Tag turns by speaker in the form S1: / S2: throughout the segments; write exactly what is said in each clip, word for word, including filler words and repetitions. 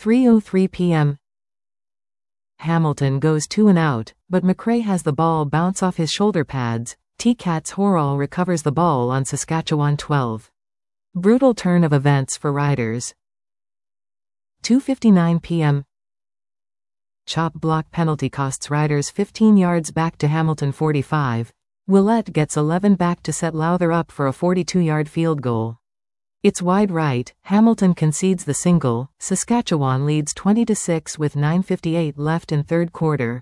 S1: three oh three p m Hamilton goes two and out, but McRae has the ball bounce off his shoulder pads. T-Cats Horrall recovers the ball on Saskatchewan twelve. Brutal turn of events for riders. two fifty-nine p m Chop block penalty costs riders fifteen yards back to Hamilton forty-five. Willett gets eleven back to set Lowther up for a forty-two-yard field goal. It's wide right, Hamilton concedes the single, Saskatchewan leads twenty to six with nine fifty-eight left in third quarter.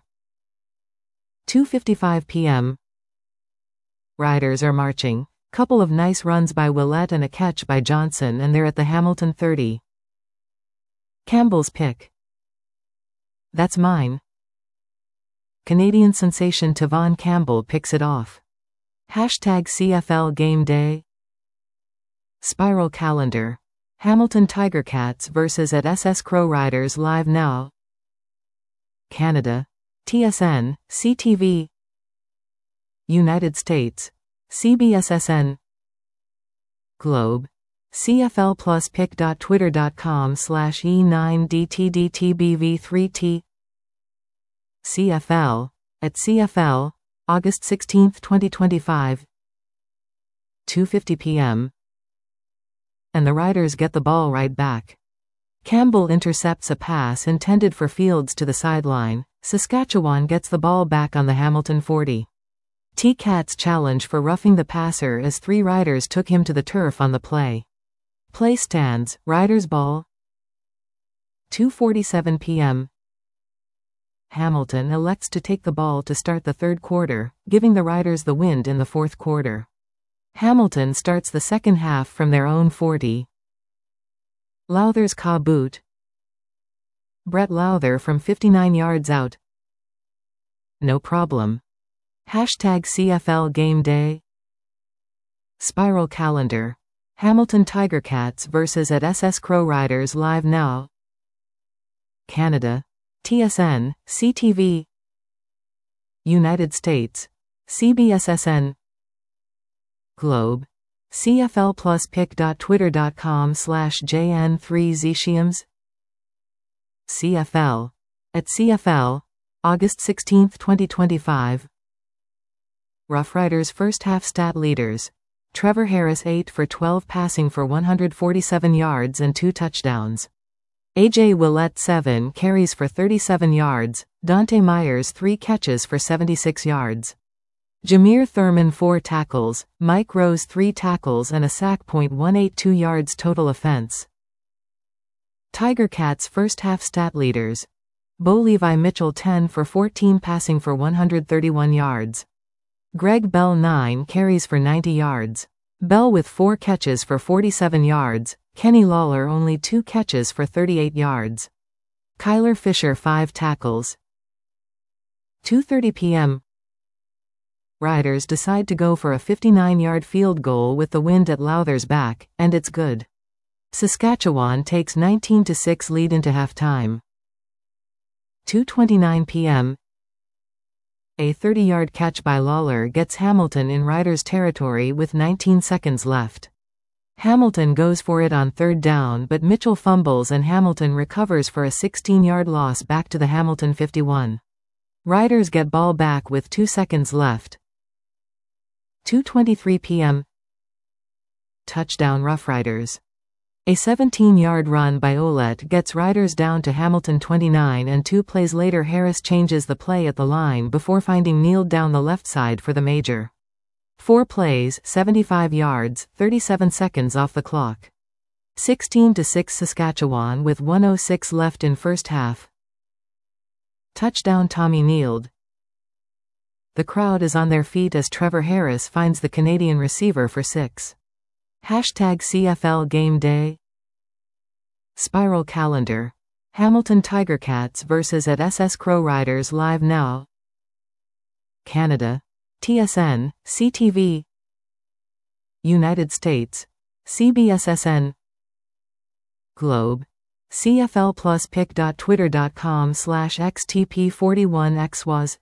S1: two fifty-five p m Riders are marching. Couple of nice runs by Willett and a catch by Johnson, and they're at the Hamilton thirty. Campbell's pick. That's mine. Canadian sensation Tavon Campbell picks it off. Hashtag C F L Game Day. Spiral calendar. Hamilton Tiger-Cats versus at S S Crow Riders live now. Canada. T S N, C T V. United States. C B S S N. Globe. C F L plus pick.twitter.com slash E9DTDTBV3T. C F L. At C F L. August sixteenth, twenty twenty-five. two fifty p m And the Riders get the ball right back. Campbell intercepts a pass intended for Fields to the sideline. Saskatchewan gets the ball back on the Hamilton forty. T-Cats challenge for roughing the passer as three riders took him to the turf on the play. Play stands, Riders ball. two forty-seven p m Hamilton elects to take the ball to start the third quarter, giving the Riders the wind in the fourth quarter. Hamilton starts the second half from their own forty. Lowther's Ka boot. Brett Lowther from fifty-nine yards out. No problem. Hashtag C F L Game Day. Spiral calendar. Hamilton Tiger-Cats versus at S S Crow Riders live now. Canada. T S N, C T V. United States. C B S S N. Globe. C F L plus pick.twitter.com slash JN3Zshiams. C F L. At C F L. August sixteenth, twenty twenty-five. Rough Riders first half stat leaders. Trevor Harris eight for twelve passing for one hundred forty-seven yards and two touchdowns. A J Willett seven carries for thirty-seven yards, Dante Myers three catches for seventy-six yards. Jameer Thurman four tackles, Mike Rose three tackles and a sack. one eighty-two yards total offense. Tiger-Cats first half stat leaders. Bo Levi Mitchell ten for fourteen passing for one hundred thirty-one yards. Greg Bell nine carries for ninety yards. Bell with four catches for forty-seven yards, Kenny Lawler only two catches for thirty-eight yards. Kyler Fisher five tackles. two thirty p m Riders decide to go for a fifty-nine-yard field goal with the wind at Lowther's back, and it's good. Saskatchewan takes nineteen to six lead into halftime. two twenty-nine p m A thirty-yard catch by Lawler gets Hamilton in Riders' territory with nineteen seconds left. Hamilton goes for it on third down, but Mitchell fumbles and Hamilton recovers for a sixteen-yard loss back to the Hamilton fifty-one. Riders get ball back with two seconds left. two twenty-three p m Touchdown Rough Riders. A seventeen-yard run by Ouellette gets Riders down to Hamilton twenty-nine, and two plays later Harris changes the play at the line before finding Neal down the left side for the major. Four plays, seventy-five yards, thirty-seven seconds off the clock. sixteen to six Saskatchewan with one oh six left in first half. Touchdown Tommy Neild. The crowd is on their feet as Trevor Harris finds the Canadian receiver for six. Hashtag C F L Game Day. Spiral calendar. Hamilton Tiger-Cats versus at S S Crow Riders live now. Canada. T S N, C T V. United States. C B S S N. Globe. C F L plus pick.twitter.com slash XTP41XWAS.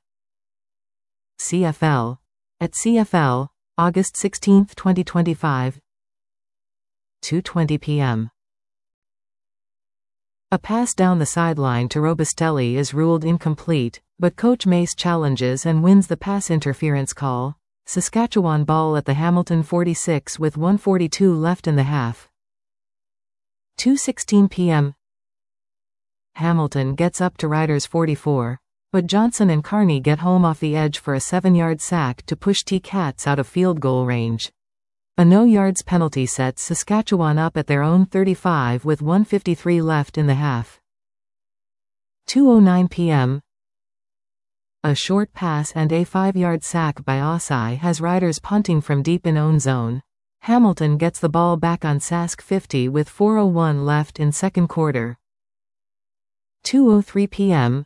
S1: C F L. At C F L. August sixteenth, twenty twenty-five. two twenty p m A pass down the sideline to Robustelli is ruled incomplete, but Coach Mace challenges and wins the pass interference call. Saskatchewan ball at the Hamilton forty-six with one forty-two left in the half. two sixteen p m Hamilton gets up to Riders forty-four, but Johnson and Carney get home off the edge for a seven-yard sack to push T-Cats out of field goal range. A no-yards penalty sets Saskatchewan up at their own thirty-five with one fifty-three left in the half. two oh nine p m A short pass and a five-yard sack by Osai has Riders punting from deep in own zone. Hamilton gets the ball back on Sask fifty with four oh one left in second quarter. two oh three p m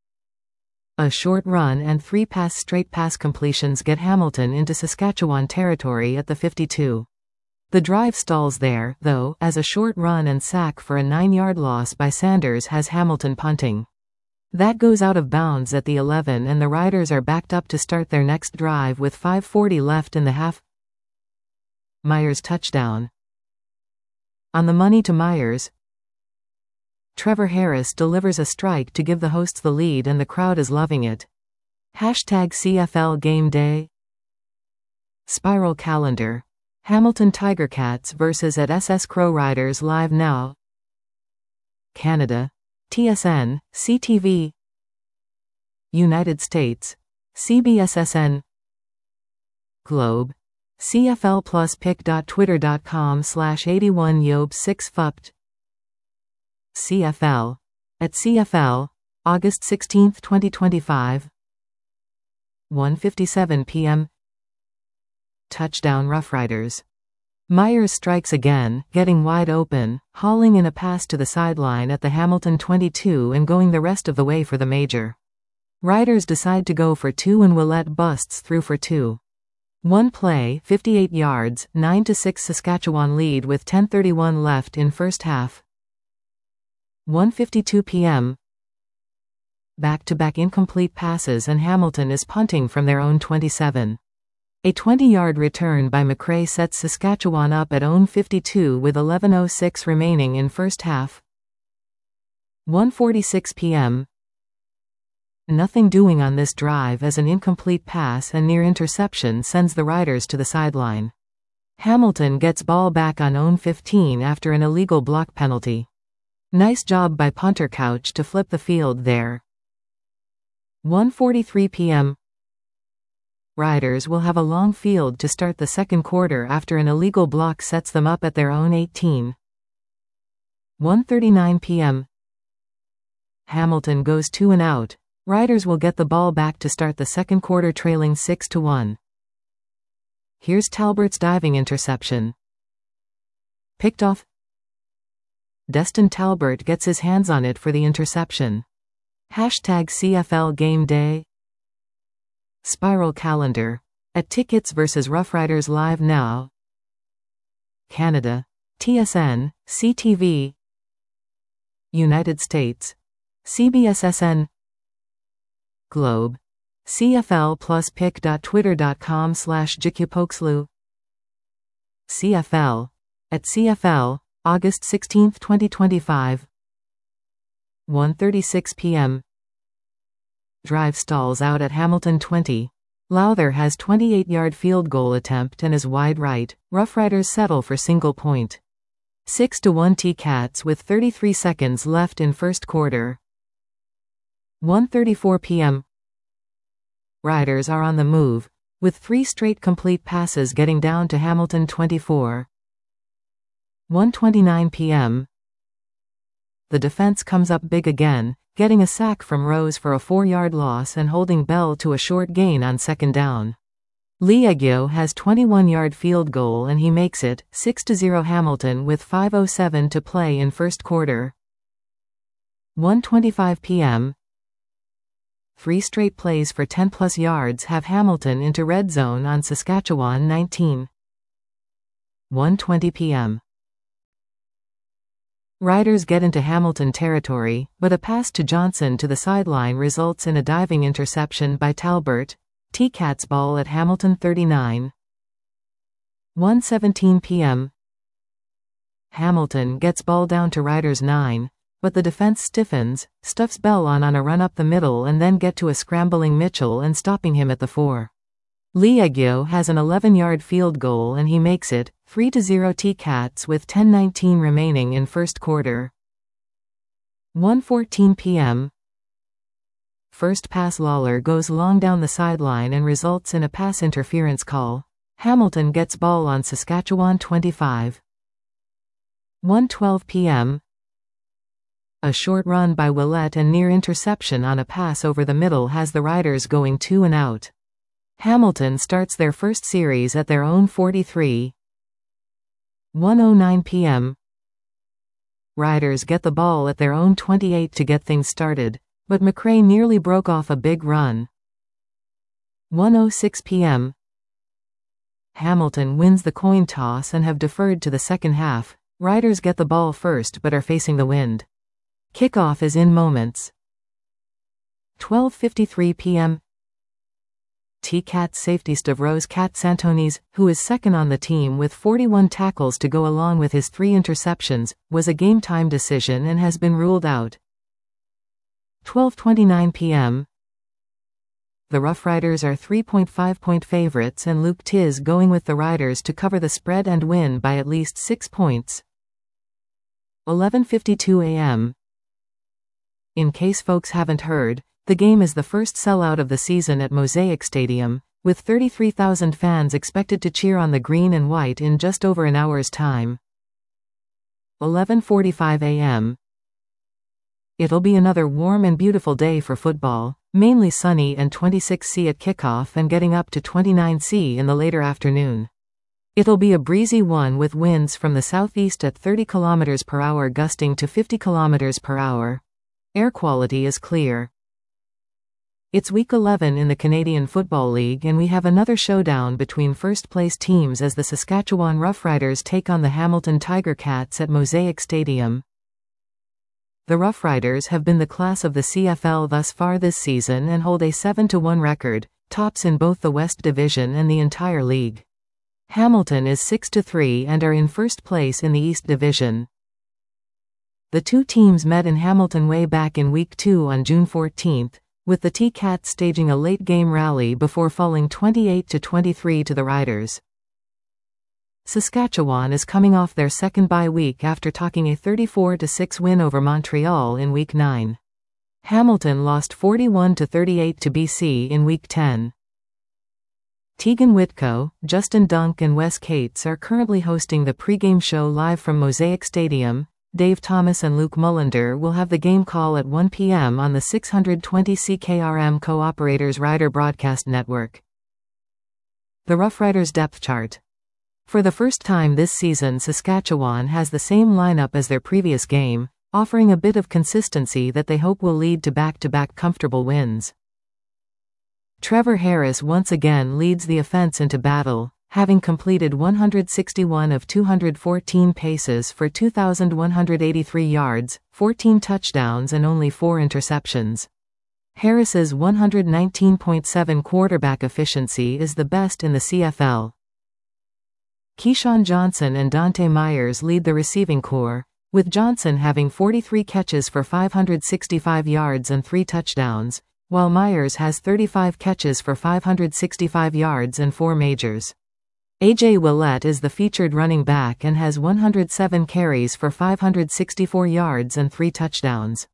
S1: A short run and three pass straight pass completions get Hamilton into Saskatchewan territory at the fifty-two. The drive stalls there, though, as a short run and sack for a nine-yard loss by Sanders has Hamilton punting. That goes out of bounds at the eleven and the Riders are backed up to start their next drive with five forty left in the half. Myers touchdown. On the money to Myers. Trevor Harris delivers a strike to give the hosts the lead and the crowd is loving it. Hashtag C F L Game Day. Spiral calendar. Hamilton Tiger-Cats versus at S S Crow Riders live now. Canada. T S N, C T V. United States. C B S S N. Globe. C F L plus pick dot twitter dot com slash eighty-one yob six fupt. C F L. At C F L, August sixteenth twenty twenty-five. one fifty-seven p m Touchdown Rough Riders. Myers strikes again, getting wide open, hauling in a pass to the sideline at the Hamilton twenty-two and going the rest of the way for the major. Riders decide to go for two and Willette busts through for two. One play, fifty-eight yards, nine to six Saskatchewan lead with ten thirty-one left in first half. one fifty-two p m Back-to-back incomplete passes and Hamilton is punting from their own twenty-seven. A twenty-yard return by McRae sets Saskatchewan up at own fifty-two with eleven oh six remaining in first half. one forty-six p m Nothing doing on this drive as an incomplete pass and near interception sends the Riders to the sideline. Hamilton gets ball back on own fifteen after an illegal block penalty. Nice job by punter Couch to flip the field there. one forty-three p m Riders will have a long field to start the second quarter after an illegal block sets them up at their own eighteen. one thirty-nine p m Hamilton goes two and out. Riders will get the ball back to start the second quarter trailing six to one. Here's Talbert's diving interception. Picked off. Destin Talbert gets his hands on it for the interception. Hashtag C F L Game Day. Spiral calendar. At Tickets versus Rough Riders live now. Canada. T S N, C T V. United States. C B S S N. Globe. C F L plus pick dot twitter dot com slash jikupoxlu. C F L. At C F L, August sixteenth twenty twenty-five. one thirty-six p m Drive stalls out at Hamilton twenty. Lowther has twenty-eight-yard field goal attempt and is wide right. Rough Riders settle for single point. six to one T-Cats with thirty-three seconds left in first quarter. one thirty-four p m Riders are on the move, with three straight complete passes getting down to Hamilton twenty-four. one twenty-nine p m The defense comes up big again, getting a sack from Rose for a four-yard loss and holding Bell to a short gain on second down. Liegio has twenty-one-yard field goal and he makes it, six to zero Hamilton with five oh seven to play in first quarter. one twenty-five p m Three straight plays for ten plus yards have Hamilton into red zone on Saskatchewan nineteen. one twenty p m Riders get into Hamilton territory, but a pass to Johnson to the sideline results in a diving interception by Talbert. T-Cats ball at Hamilton thirty-nine. one seventeen p m Hamilton gets ball down to Riders nine, but the defense stiffens, stuffs Bell on on a run up the middle and then get to a scrambling Mitchell and stopping him at the four. Liegio has an eleven-yard field goal and he makes it, three to zero T-Cats with ten nineteen remaining in first quarter. one fourteen p m First pass Lawler goes long down the sideline and results in a pass interference call. Hamilton gets ball on Saskatchewan twenty-five. one twelve p m A short run by Willett and near interception on a pass over the middle has the Riders going two and out. Hamilton starts their first series at their own forty-three. one oh nine p m Riders get the ball at their own twenty-eight to get things started, but McRae nearly broke off a big run. one oh six p m Hamilton wins the coin toss and have deferred to the second half. Riders get the ball first but are facing the wind. Kickoff is in moments. twelve fifty-three p m T-Cats safety Stavros Katsantonis, who is second on the team with forty-one tackles to go along with his three interceptions, was a game-time decision and has been ruled out. twelve twenty-nine p m The Rough Riders are three point five point favorites and Luke Tiz going with the Riders to cover the spread and win by at least six points. eleven fifty-two a m In case folks haven't heard, the game is the first sellout of the season at Mosaic Stadium, with thirty-three thousand fans expected to cheer on the green and white in just over an hour's time. eleven forty-five a m It'll be another warm and beautiful day for football, mainly sunny and twenty-six C at kickoff and getting up to twenty-nine C in the later afternoon. It'll be a breezy one with winds from the southeast at thirty kilometers per hour gusting to fifty kilometers per hour. Air quality is clear. It's week eleven in the Canadian Football League and we have another showdown between first-place teams as the Saskatchewan Roughriders take on the Hamilton Tiger Cats at Mosaic Stadium. The Roughriders have been the class of the C F L thus far this season and hold a seven to one record, tops in both the West Division and the entire league. Hamilton is six to three and are in first place in the East Division. The two teams met in Hamilton way back in Week two on June fourteenth, with the T-Cats staging a late-game rally before falling twenty-eight to twenty-three to the Riders. Saskatchewan is coming off their second bye week after taking a thirty-four to six win over Montreal in Week nine. Hamilton lost forty-one to thirty-eight to B C in Week ten. Tegan Whitco, Justin Dunk and Wes Cates are currently hosting the pregame show live from Mosaic Stadium. Dave Thomas and Luke Mullender will have the game call at one p m on the six twenty C K R M Co-Operators Rider Broadcast Network. The Roughriders depth chart. For the first time this season, Saskatchewan has the same lineup as their previous game, offering a bit of consistency that they hope will lead to back-to-back comfortable wins. Trevor Harris once again leads the offense into battle, having completed one hundred sixty-one of two hundred fourteen paces for two thousand one hundred eighty-three yards, fourteen touchdowns and only four interceptions. Harris's one hundred nineteen point seven quarterback efficiency is the best in the C F L. Keyshawn Johnson and Dante Myers lead the receiving corps, with Johnson having forty-three catches for five hundred sixty-five yards and three touchdowns, while Myers has thirty-five catches for five hundred sixty-five yards and four majors. A J Willett is the featured running back and has one hundred seven carries for five hundred sixty-four yards and three touchdowns.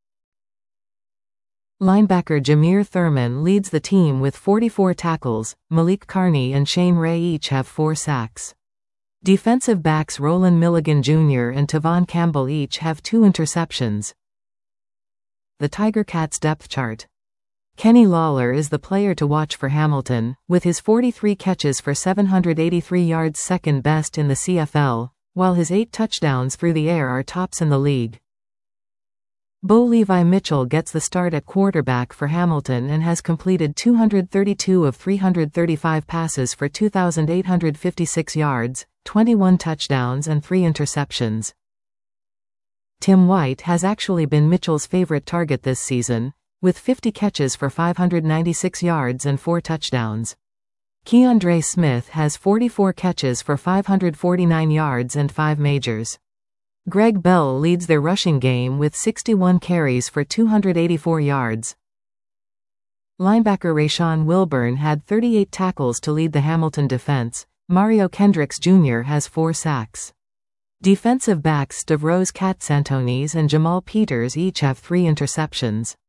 S1: Linebacker Jameer Thurman leads the team with forty-four tackles, Malik Carney and Shane Ray each have four sacks. Defensive backs Roland Milligan Junior and Tavon Campbell each have two interceptions. The Tiger Cats depth chart. Kenny Lawler is the player to watch for Hamilton, with his forty-three catches for seven hundred eighty-three yards second best in the C F L, while his eight touchdowns through the air are tops in the league. Bo Levi Mitchell gets the start at quarterback for Hamilton and has completed two hundred thirty-two of three hundred thirty-five passes for two thousand eight hundred fifty-six yards, twenty-one touchdowns and three interceptions. Tim White has actually been Mitchell's favorite target this season, with fifty catches for five hundred ninety-six yards and four touchdowns. Keandre Smith has forty-four catches for five hundred forty-nine yards and five majors. Greg Bell leads their rushing game with sixty-one carries for two hundred eighty-four yards. Linebacker Rashawn Wilburn had thirty-eight tackles to lead the Hamilton defense. Mario Kendricks Junior has four sacks. Defensive backs Stavros Katsantonis and Jamal Peters each have three interceptions.